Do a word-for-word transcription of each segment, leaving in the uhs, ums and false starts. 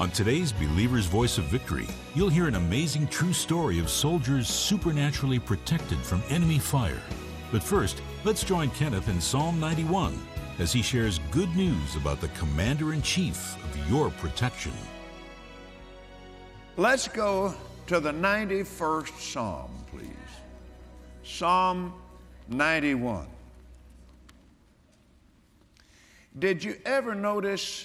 On today's Believer's Voice of Victory, you'll hear an amazing true story of soldiers supernaturally protected from enemy fire. But first, let's join Kenneth in Psalm ninety-one as he shares good news about the Commander-in-Chief of your protection. Let's go to the ninety-first Psalm, please. Psalm ninety-one. Did you ever notice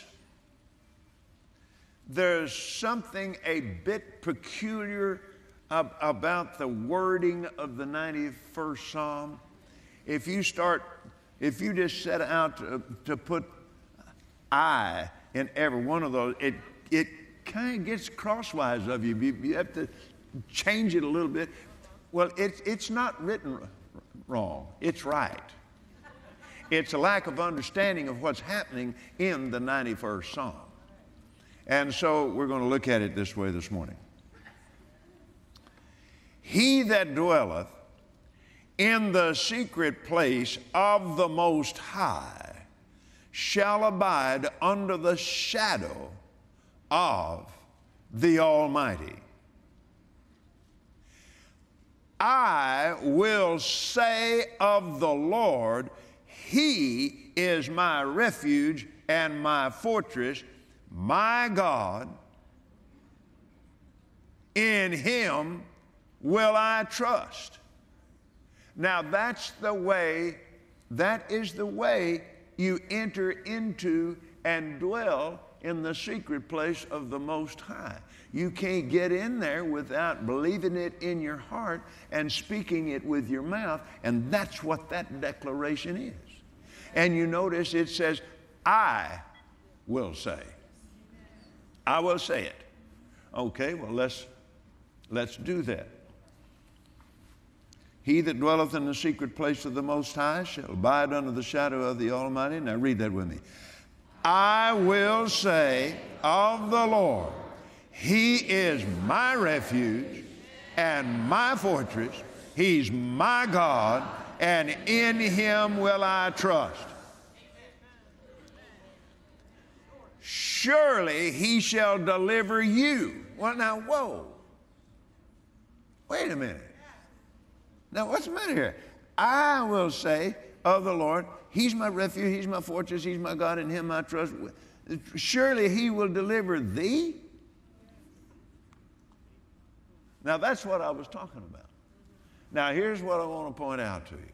there's something a bit peculiar ab- about the wording of the ninety-first Psalm? If you start, if you just set out to, to put I in every one of those, it it kind of gets crosswise of you. you. You have to change it a little bit. Well, it's it's not written wrong. It's right. It's a lack of understanding of what's happening in the ninety-first Psalm. And so we're going to look at it this way this morning. He that dwelleth in the secret place of the Most High shall abide under the shadow of the Almighty. I will say of the Lord, He is my refuge and my fortress, my God. In Him will I trust. Now that's the way, that is the way you enter into and dwell in the secret place of the Most High. You can't get in there without believing it in your heart and speaking it with your mouth, and that's what that declaration is. And you notice it says, I will say. I will say it. Okay, well, let's, let's do that. He that dwelleth in the secret place of the Most High shall abide under the shadow of the Almighty. Now read that with me. I will say of the Lord, He is my refuge and my fortress. He's my God, and in Him will I trust. Surely He shall deliver you. Well, now, whoa. Wait a minute. Now, what's the matter here? I will say of the Lord, He's my refuge, He's my fortress, He's my God, in Him I trust. Surely He will deliver thee. Now, that's what I was talking about. Now, here's what I want to point out to you.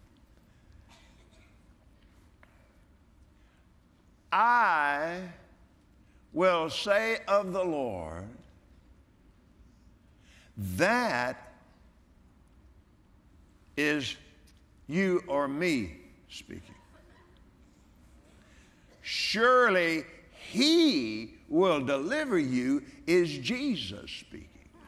I will say of the Lord, that is you or me speaking. Surely He will deliver you is Jesus speaking.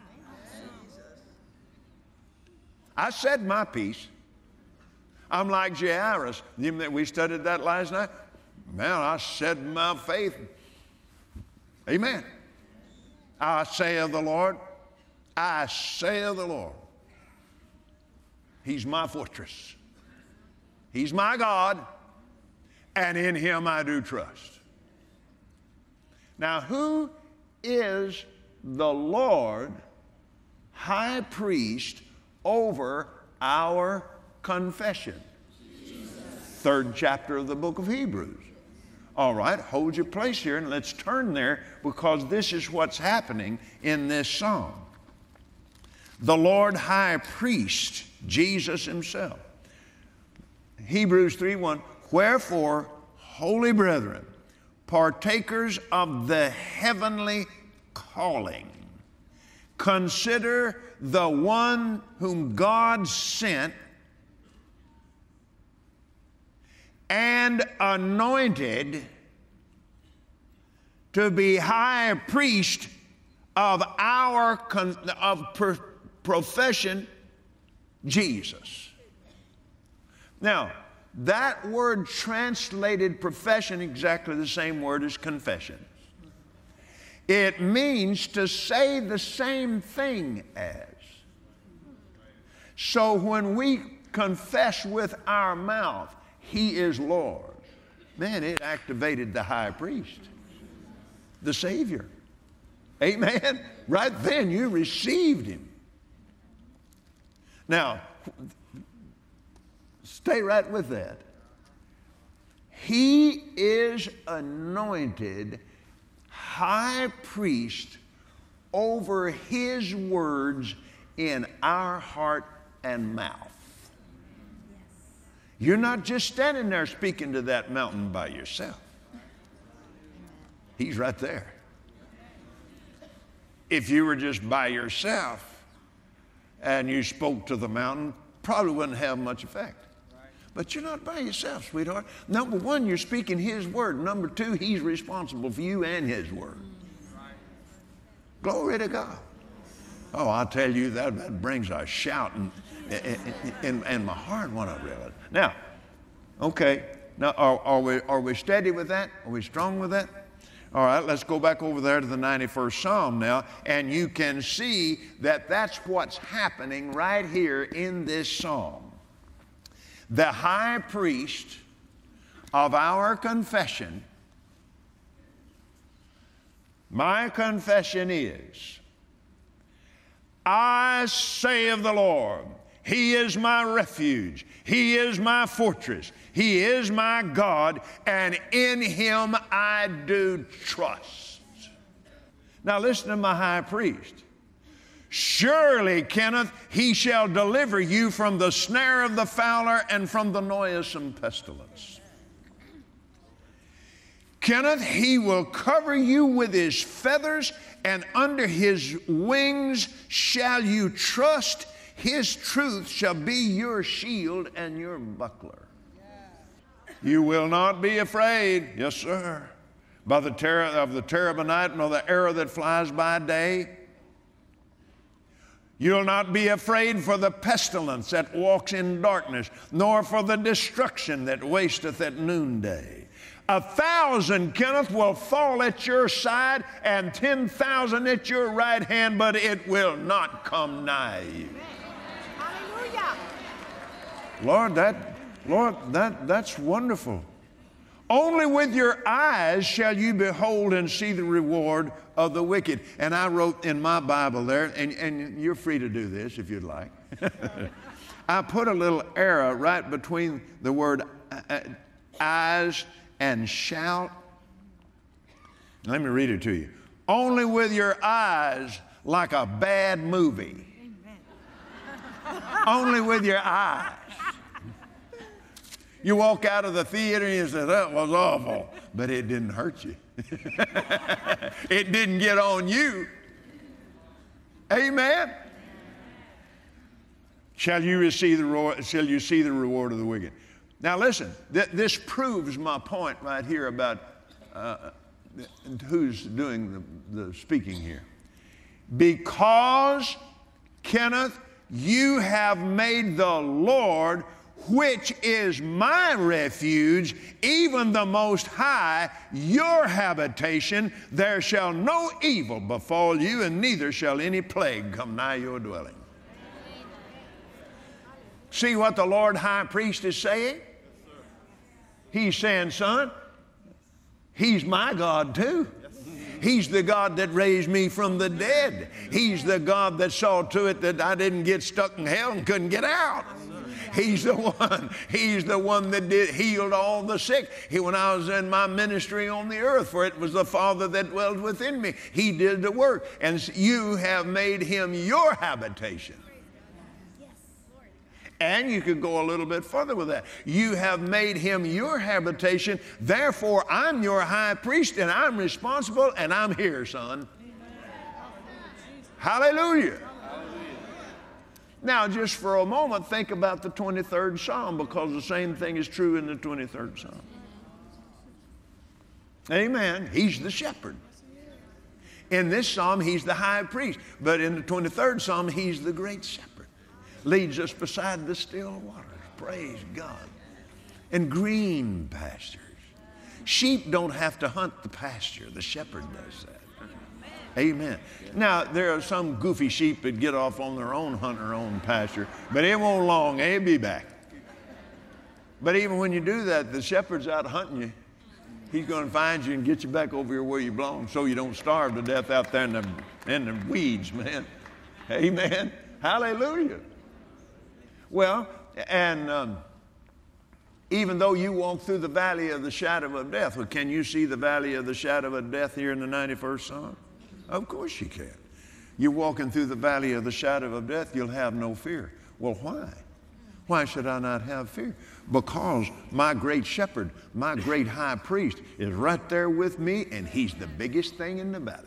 I said my piece. I'm like Jairus. We studied that last night. Man, I said my faith. Amen. I say of the Lord, I say of the Lord, He's my fortress. He's my God, and in Him I do trust. Now, who is the Lord high priest over our confession? Jesus. Third chapter of the book of Hebrews. All right, hold your place here and let's turn there, because this is what's happening in this psalm. The Lord high priest, Jesus Himself. Hebrews three one, wherefore, holy brethren, partakers of the heavenly calling, consider the one whom God sent and anointed to be high priest of our con- of per- profession, Jesus. Now, that word translated profession, exactly the same word as confession. It means to say the same thing as. So when we confess with our mouth, He is Lord, man, it activated the high priest, the Savior. Amen? Right then you received him. Now, stay right with that. He is anointed high priest over his words in our heart and mouth. You're not just standing there speaking to that mountain by yourself. He's right there. If you were just by yourself and you spoke to the mountain, probably wouldn't have much effect. But you're not by yourself, sweetheart. Number one, you're speaking his word. Number two, he's responsible for you and his word. Glory to God. Oh, I'll tell you, that, that brings a shout in, in, in, in my heart when I realize it. Now, okay, now are, are, we, are we steady with that? Are we strong with that? All right, let's go back over there to the ninety-first Psalm now, and you can see that that's what's happening right here in this Psalm. The high priest of our confession, my confession is, I say of the Lord, he is my refuge, he is my fortress, he is my God, and in him I do trust. Now listen to my high priest. Surely, Kenneth, he shall deliver you from the snare of the fowler and from the noisome pestilence. Kenneth, he will cover you with his feathers, and under his wings shall you trust. His truth shall be your shield and your buckler. You will not be afraid, yes, sir, by the terror of the terror by night, nor the arrow that flies by day. You'll not be afraid for the pestilence that walks in darkness, nor for the destruction that wasteth at noonday. A thousand, Kenneth, will fall at your side, and ten thousand at your right hand, but it will not come nigh you. Hallelujah. Lord, that, Lord, that, that's wonderful. Only with your eyes shall you behold and see the reward of the wicked. And I wrote in my Bible there, and, and you're free to do this if you'd like. I put a little arrow right between the word eyes and shall. Let me read it to you. Only with your eyes, like a bad movie. Only with your eyes. You walk out of the theater and you say, that was awful, but it didn't hurt you. It didn't get on you. Amen? Shall you receive the reward, shall you see the reward of the wicked? Now listen, th- this proves my point right here about uh, who's doing the, the speaking here. Because, Kenneth, you have made the Lord, which is my refuge, even the Most High, your habitation, there shall no evil befall you, and neither shall any plague come nigh your dwelling. See what the Lord High Priest is saying? He's saying, son, he's my God too. He's the God that raised me from the dead. He's the God that saw to it that I didn't get stuck in hell and couldn't get out. He's the one. He's the one that did healed all the sick. He, when I was in my ministry on the earth, for it was the Father that dwelled within me. He did the work. And you have made him your habitation. And you could go a little bit further with that. You have made him your habitation. Therefore, I'm your high priest, and I'm responsible, and I'm here, son. Hallelujah. Now, just for a moment, think about the twenty-third Psalm, because the same thing is true in the twenty-third Psalm. Amen. He's the shepherd. In this Psalm, he's the high priest. But in the twenty-third Psalm, he's the great shepherd. Leads us beside the still waters. Praise God. And green pastures. Sheep don't have to hunt the pasture. The shepherd does that. Amen. Now, there are some goofy sheep that get off on their own, hunt their own pasture, but it won't long. They'll be back. But even when you do that, the shepherd's out hunting you. He's going to find you and get you back over here where you belong so you don't starve to death out there in the, in the weeds, man. Amen. Hallelujah. Well, and um, even though you walk through the valley of the shadow of death, well, can you see the valley of the shadow of death here in the ninety-first Psalm? Of course you can. You're walking through the valley of the shadow of death, you'll have no fear. Well, why? Why should I not have fear? Because my great shepherd, my great high priest is right there with me, and he's the biggest thing in the valley.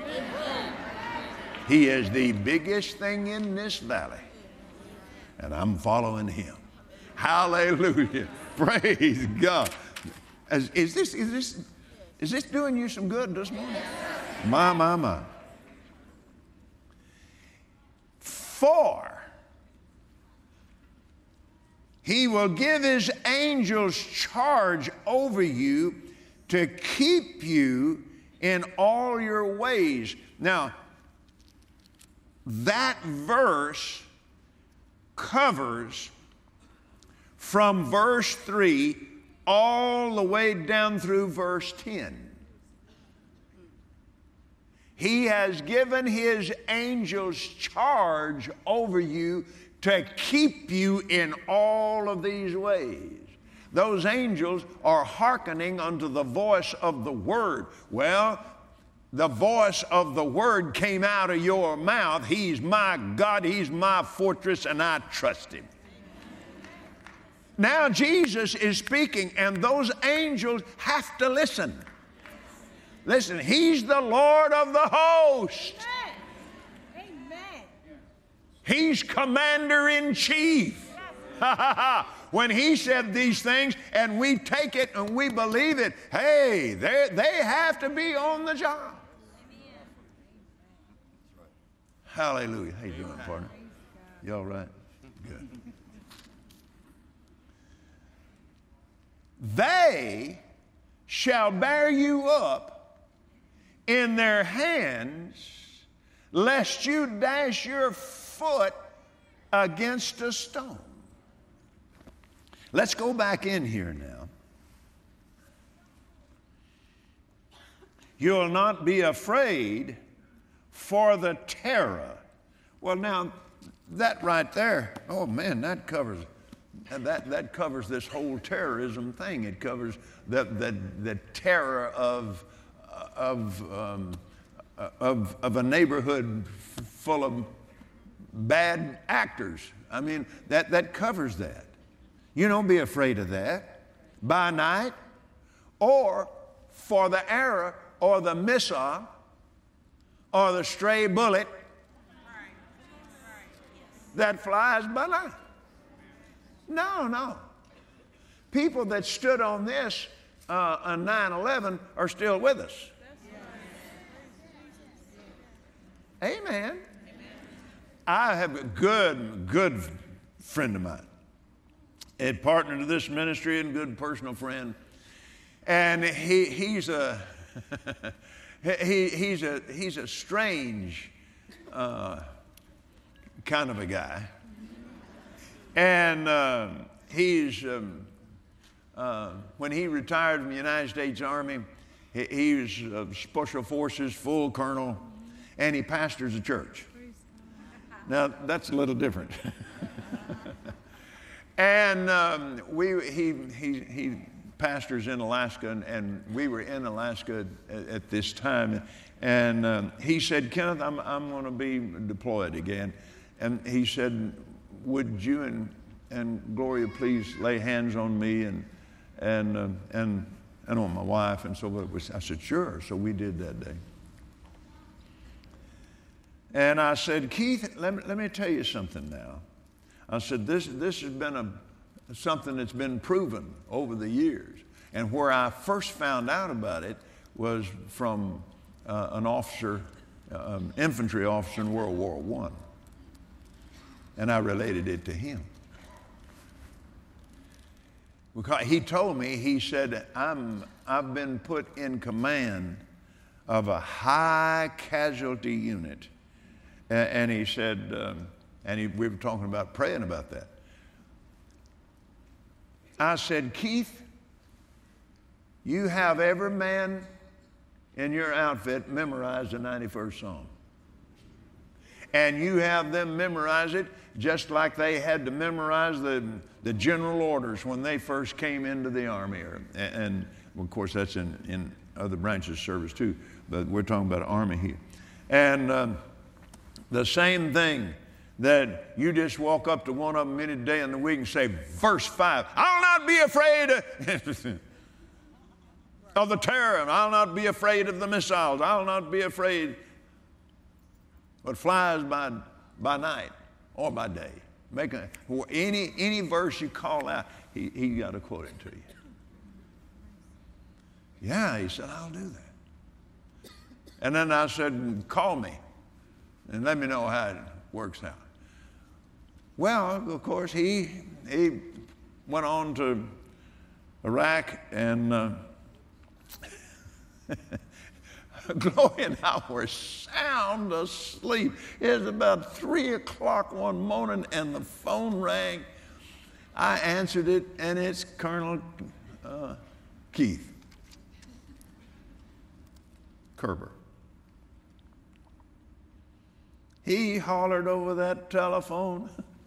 He is the biggest thing in this valley, and I'm following him. Hallelujah. Praise God. Is, is, this, is, this, is this doing you some good this morning? My, my, my. For he will give his angels charge over you to keep you in all your ways. Now, that verse covers from verse three all the way down through verse ten. He has given his angels charge over you to keep you in all of these ways. Those angels are hearkening unto the voice of the word. Well, the voice of the word came out of your mouth. He's my God, he's my fortress, and I trust him. Now Jesus is speaking, and those angels have to listen. Listen, he's the Lord of the host. Amen. He's commander in chief. When he said these things and we take it and we believe it, hey, they have to be on the job. Hallelujah. How you doing, partner? You all right? Good. They shall bear you up in their hands, lest you dash your foot against a stone. Let's go back in here now. You'll not be afraid for the terror. Well, now, that right there, oh man, that covers that that covers this whole terrorism thing. It covers the the, the terror of of um, of of a neighborhood full of bad actors. I mean, that that covers that. You don't be afraid of that by night, or for the arrow or the missile or the stray bullet that flies by night. No, no. People that stood on this uh, on nine eleven are still with us. Amen. Amen. I have a good, good friend of mine, a partner to this ministry and good personal friend, and he he's a he he's a he's a strange uh, kind of a guy. And uh, he's, um, uh, when he retired from the United States Army, he, he was uh, Special Forces, full colonel, and he pastors a church. Now, that's a little different. And um, we, he, he, he pastors in Alaska, and, and we were in Alaska at, at this time. And um, he said, Kenneth, I'm, I'm going to be deployed again. And he said, would you and, and Gloria please lay hands on me and, and, uh, and, and on my wife? And so I said, sure. So we did that day. And I said, Keith, let me, let me tell you something now. I said, this, this has been a, something that's been proven over the years. And where I first found out about it was from uh, an officer, uh, um, infantry officer in World War One. And I related it to him. Because he told me, he said, I'm, I've been put in command of a high casualty unit. And, and he said, um, and he, we were talking about praying about that. I said, Keith, you have every man in your outfit memorize the ninety-first Psalm. And you have them memorize it just like they had to memorize the, the general orders when they first came into the army. Or, and, and well, of course, that's in, in other branches of service too, but we're talking about army here. And um, the same thing, that you just walk up to one of them any day in the week and say, verse five, I'll not be afraid of, of the terror, I'll not be afraid of the missiles, I'll not be afraid what flies by, by night or by day. Make a, any, any verse you call out, he, he got to quote it to you. Yeah, he said, I'll do that. And then I said, call me and let me know how it works out. Well, of course, he, he went on to Iraq, and uh, Gloria and I were sound asleep. It was about three o'clock one morning, and the phone rang. I answered it, and it's Colonel uh, Keith Kerber. He hollered over that telephone.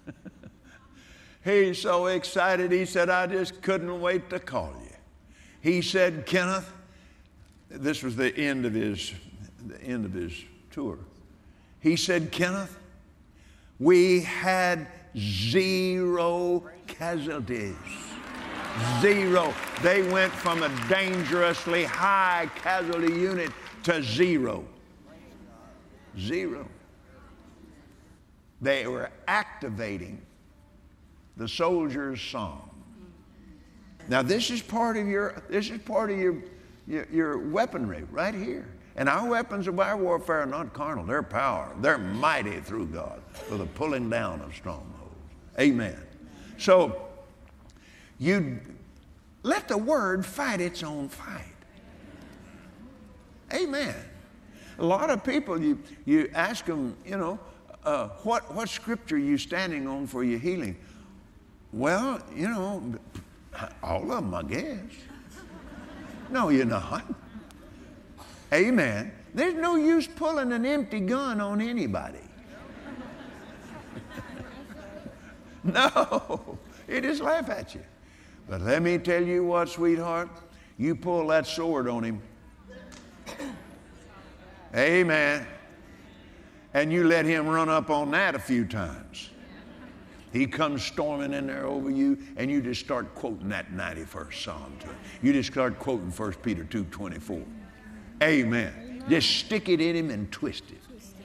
He's so excited, he said, I just couldn't wait to call you. He said, Kenneth, this was the end of his, the end of his tour. He said, Kenneth, we had zero casualties. Zero. They went from a dangerously high casualty unit to zero. Zero. They were activating the soldier's song. Now this is part of your this is part of your, your your weaponry right here. And our weapons of our warfare are not carnal, they're power. They're mighty through God for the pulling down of strongholds. Amen. So you let the word fight its own fight. Amen. A lot of people, you you ask them, you know, uh, what what scripture are you standing on for your healing? Well, you know, all of them, I guess. No, you're not. Amen. There's no use pulling an empty gun on anybody. No, it just laugh at you. But let me tell you what, sweetheart, you pull that sword on him. Amen. And you let him run up on that a few times. He comes storming in there over you, and you just start quoting that ninety-first Psalm to him. You just start quoting First Peter two twenty-four. Amen. Amen. Just stick it in him and twist it.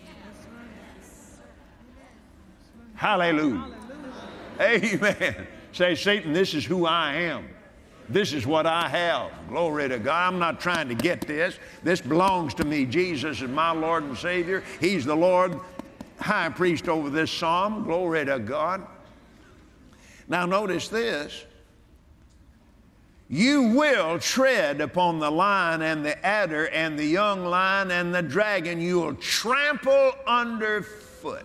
Hallelujah. Hallelujah. Amen. Say, Satan, this is who I am. This is what I have. Glory to God. I'm not trying to get this. This belongs to me. Jesus is my Lord and Savior. He's the Lord high priest over this psalm. Glory to God. Now notice this. You will tread upon the lion and the adder and the young lion and the dragon. You will trample underfoot.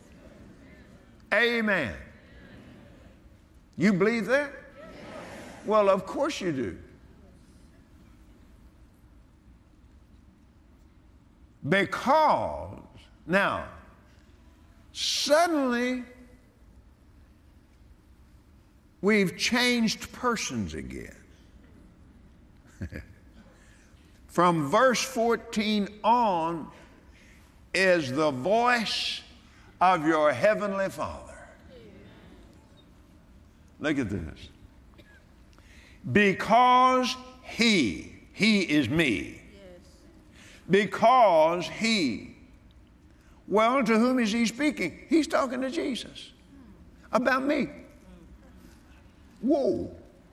Amen. You believe that? Well, of course you do. Because, now, suddenly, we've changed persons again. From verse fourteen on is the voice of your heavenly Father. Look at this. Because he, he is me. Because he. Well, to whom is he speaking? He's talking to Jesus about me. Whoa.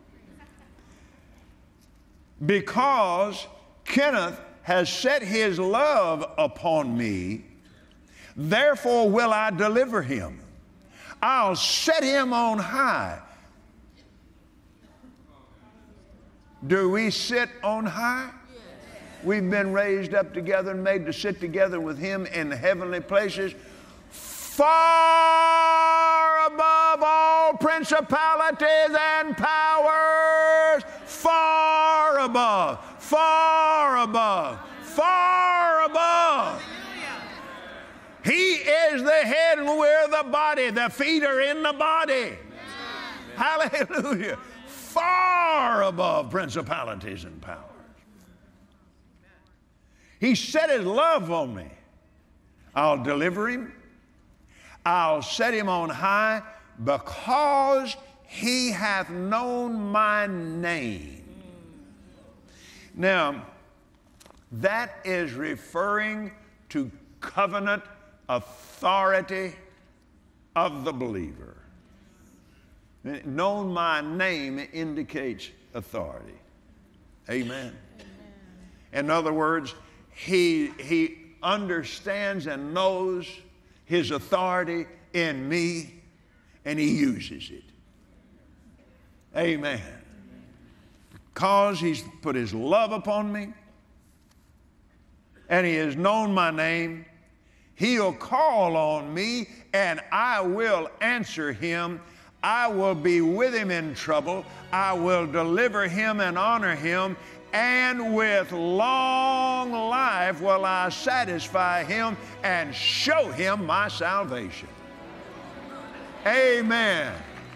Because Kenneth has set his love upon me, therefore will I deliver him. I'll set him on high. Do we sit on high? We've been raised up together and made to sit together with him in the heavenly places, far above all principalities and powers, far above. far above, far above. He is the head and we're the body. The feet are in the body. Hallelujah. Far above principalities and powers. He set his love on me. I'll deliver him. I'll set him on high because he hath known my name. Now, that is referring to covenant authority of the believer. Known my name indicates authority. Amen. Amen. In other words, he, he understands and knows his authority in me, and he uses it. Amen. Because he's put his love upon me, and he has known my name, he'll call on me, and I will answer him. I will be with him in trouble. I will deliver him and honor him. And with long life will I satisfy him and show him my salvation. Amen.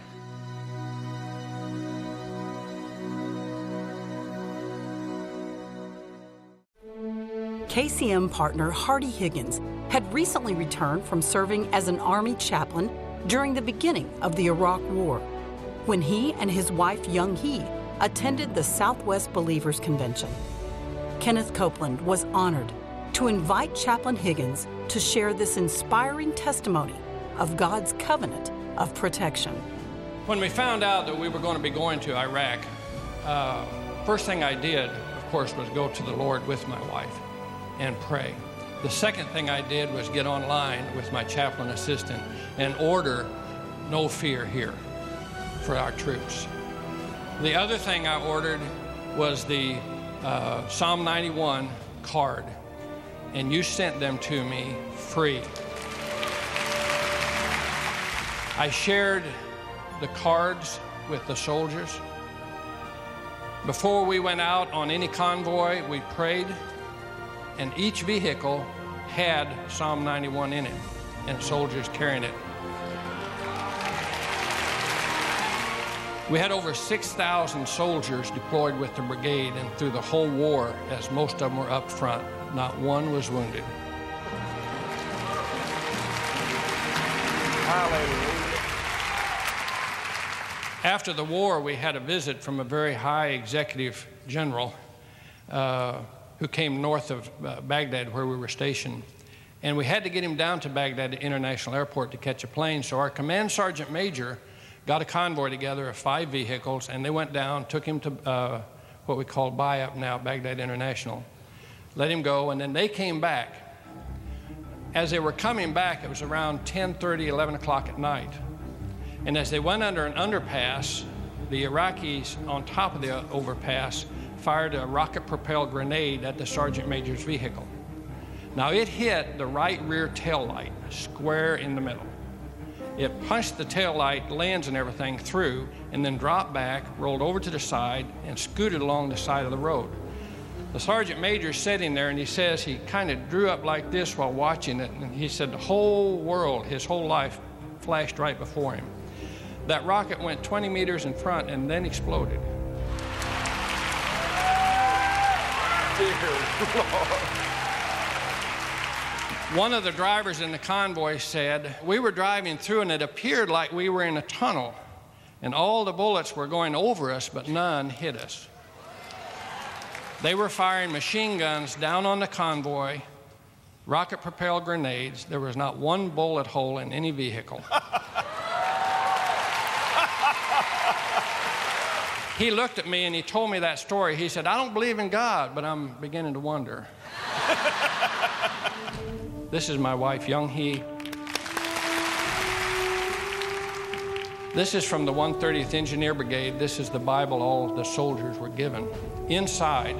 K C M partner Hardy Higgins had recently returned from serving as an Army chaplain during the beginning of the Iraq War, when he and his wife Young Hee attended the Southwest Believers Convention. Kenneth Copeland was honored to invite Chaplain Higgins to share this inspiring testimony of God's covenant of protection. When we found out that we were going to be going to Iraq, uh, first thing I did, of course, was go to the Lord with my wife and pray. The second thing I did was get online with my chaplain assistant and order No Fear Here for our troops. The other thing I ordered was the uh, Psalm ninety-one card, and you sent them to me free. I shared the cards with the soldiers. Before we went out on any convoy, we prayed, and each vehicle had Psalm ninety-one in it, and soldiers carrying it. We had over six thousand soldiers deployed with the brigade, and through the whole war, as most of them were up front, not one was wounded. Hallelujah. After the war, we had a visit from a very high executive general uh, who came north of uh, Baghdad, where we were stationed. And we had to get him down to Baghdad International Airport to catch a plane. So our command sergeant major got a convoy together of five vehicles, and they went down, took him to uh, what we call buy-up now, Baghdad International, let him go, and then they came back. As they were coming back, it was around ten thirty, eleven o'clock at night. And as they went under an underpass, the Iraqis on top of the overpass fired a rocket-propelled grenade at the sergeant major's vehicle. Now, it hit the right rear tail light, square in the middle. It punched the tail light, lens and everything through, and then dropped back, rolled over to the side, and scooted along the side of the road. The sergeant major's sitting there, and he says he kind of drew up like this while watching it, and he said the whole world, his whole life, flashed right before him. That rocket went twenty meters in front and then exploded. One of the drivers in the convoy said, we were driving through and it appeared like we were in a tunnel, and all the bullets were going over us, but none hit us. They were firing machine guns down on the convoy, rocket-propelled grenades. There was not one bullet hole in any vehicle. He looked at me and he told me that story. He said, I don't believe in God, but I'm beginning to wonder. This is my wife, Young Hee. This is from the one thirtieth Engineer Brigade. This is the Bible all the soldiers were given. Inside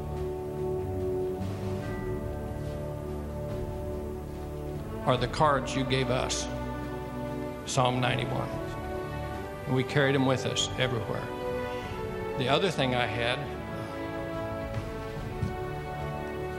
are the cards you gave us, Psalm ninety-one. And we carried them with us everywhere. The other thing I had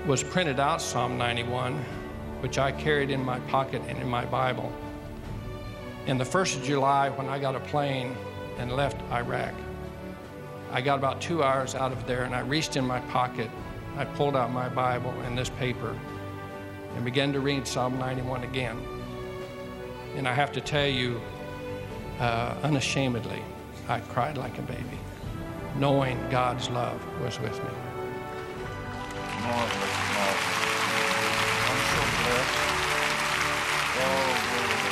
was printed out Psalm ninety-one, which I carried in my pocket and in my Bible. And the first of July, when I got a plane and left Iraq, I got about two hours out of there, and I reached in my pocket, I pulled out my Bible and this paper and began to read Psalm ninety-one again. And I have to tell you, uh, unashamedly, I cried like a baby, knowing God's love was with me. Marvelous, marvelous. I'm so blessed. Oh,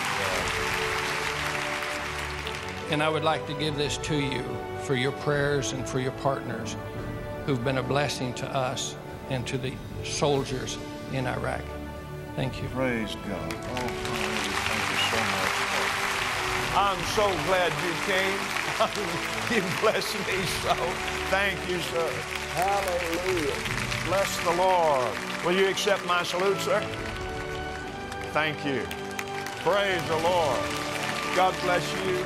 glory to God. And I would like to give this to you for your prayers and for your partners who've been a blessing to us and to the soldiers in Iraq. Thank you. Praise God. Oh, thank you so much. I'm so glad you came. You blessed me so. Thank you, sir. Hallelujah. Bless the Lord. Will you accept my salute, sir? Thank you. Praise the Lord. God bless you.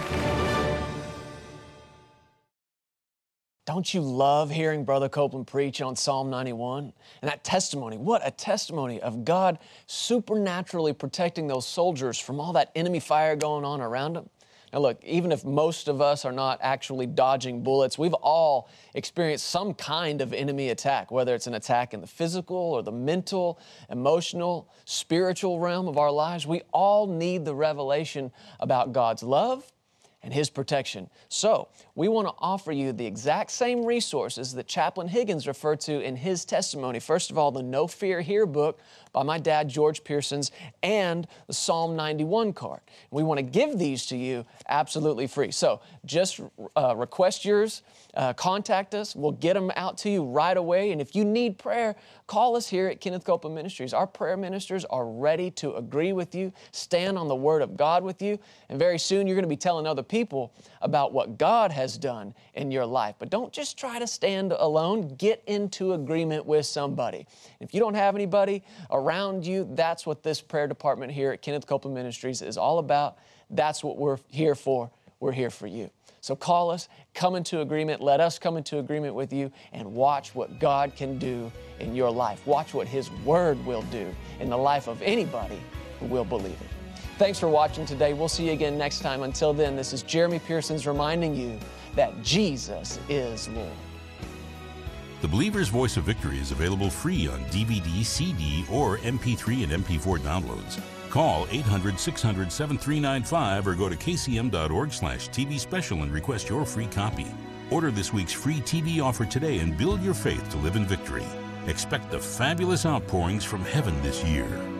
Don't you love hearing Brother Copeland preach on Psalm ninety-one? And that testimony, what a testimony of God supernaturally protecting those soldiers from all that enemy fire going on around them. Now look, even if most of us are not actually dodging bullets, we've all experienced some kind of enemy attack, whether it's an attack in the physical or the mental, emotional, spiritual realm of our lives. We all need the revelation about God's love and His protection. So we want to offer you the exact same resources that Chaplain Higgins referred to in his testimony. First of all, the No Fear Here book by my dad, George Pearsons, and the Psalm ninety-one card. We want to give these to you absolutely free. So just uh, request yours, uh, contact us. We'll get them out to you right away. And if you need prayer, call us here at Kenneth Copeland Ministries. Our prayer ministers are ready to agree with you, stand on the Word of God with you, and very soon you're going to be telling other people about what God has done in your life. But don't just try to stand alone. Get into agreement with somebody. If you don't have anybody around you, that's what this prayer department here at Kenneth Copeland Ministries is all about. That's what we're here for. We're here for you. So call us, come into agreement, let us come into agreement with you, and watch what God can do in your life. Watch what His Word will do in the life of anybody who will believe it. Thanks for watching today. We'll see you again next time. Until then, this is Jeremy Pearsons reminding you that Jesus is Lord. The Believer's Voice of Victory is available free on D V D, C D, or M P three and M P four downloads. Call eight hundred, six hundred, seven three nine five or go to k c m dot org slash T V special and request your free copy. Order this week's free T V offer today and build your faith to live in victory. Expect the fabulous outpourings from heaven this year.